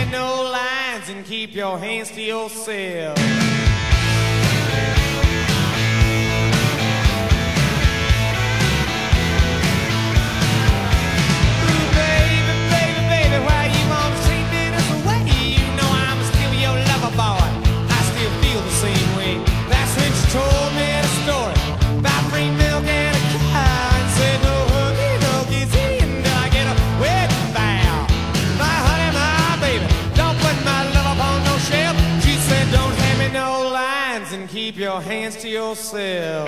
me no lines and keep your hands to yourself. And keep your hands to yourself.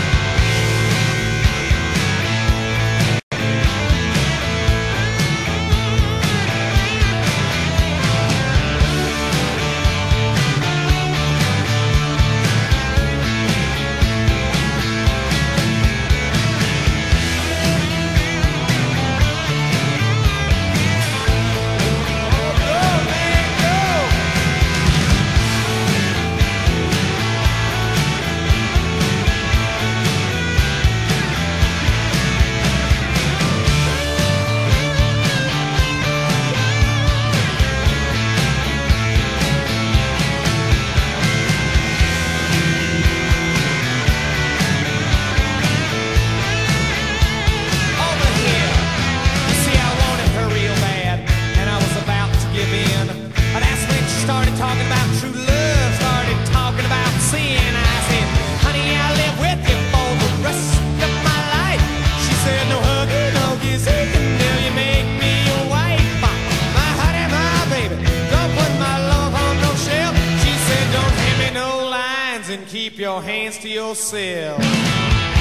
Started talking about true love, started talking about sin. I said, honey, I'll live with you for the rest of my life. She said, no huggy, no kissing until you make me your wife. My honey, my baby, don't put my love on no shelf. She said, don't hand me no lines and keep your hands to yourself.